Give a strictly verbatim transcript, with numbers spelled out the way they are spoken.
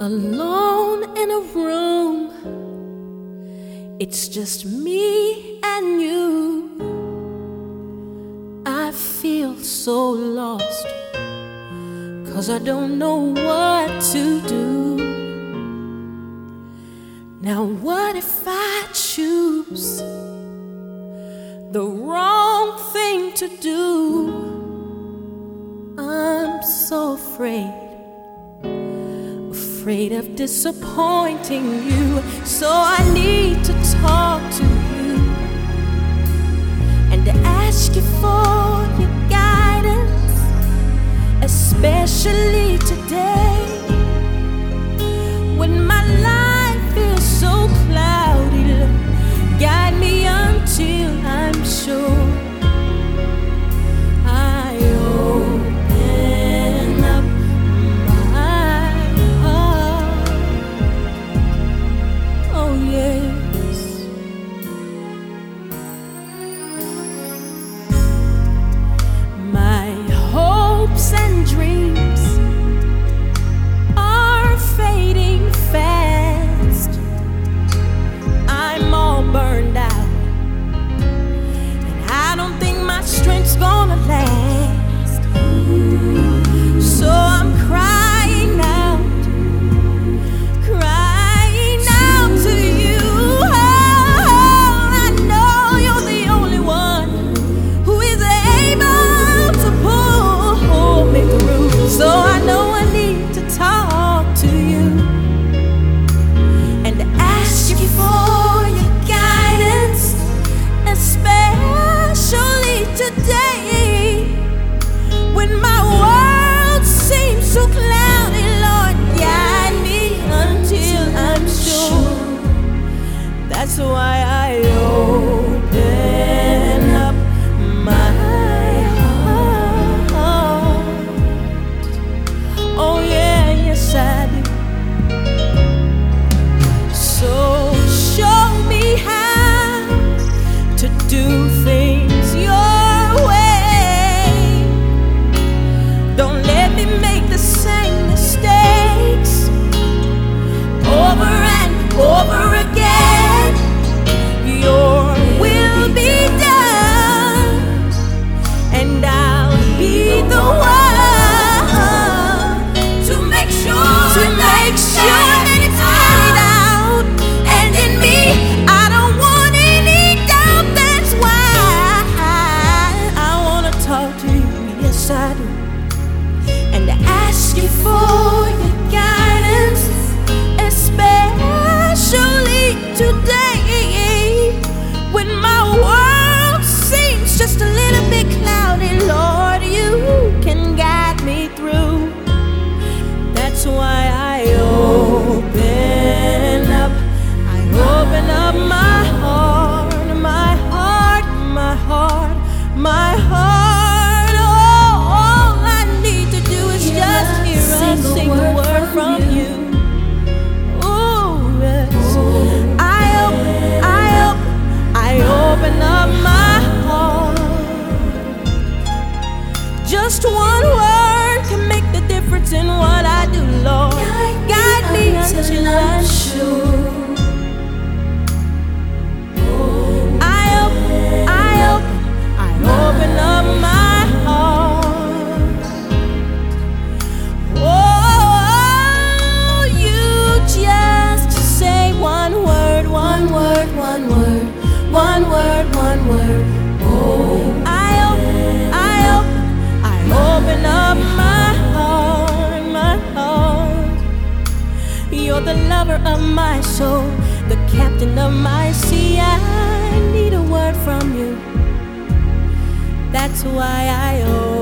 alone in a room. It's just me and you. I feel so lost, 'cause I don't know what to do. Now what if I choose the wrong thing to do? I'm so afraid, afraid of disappointing you. So I need to talk to you and to ask you for your guidance, especially today when my life feels so cloudy. Guide me until I'm sure I open up my heart. Oh yes, my hopes and dreams are fading fast. I'm all burned out, and I don't think my strength's gonna last. So I'm crying out, crying out to you. Oh, I know you're the only one who is able to pull me through. So I know I need to talk to you and to ask you for your guidance, especially today when my world seems so cloudy. Lord, guide me until I'm sure. That's why I open up my heart. Oh yeah, yes I do. So show me how to do things your way. Don't let me make the same mistakes over and over again. Your will be done, and I'll be the one to make sure to make sure that it's carried out. And in me, I don't want any doubt. That's why I wanna talk to you, yes I do, and to ask you for your guidance, especially today when my world seems just a little bit cloudy. Lord, you can guide me through. That's why I open up, I open up my heart, my heart, my heart, my heart. Oh, all I need to do is just hear a single word from you. Oh, yes. I open, I open, I open up my heart. Just one word can make the difference in what I do, Lord. Guide me until I'm sure. I open, I open, I open up my heart. Oh, you just say one word, one word, one word, one word, one word. Oh, I open, I open, I open up my heart, my heart. You're the lover of my soul, the captain of my sea. I need a word from you. That's why I open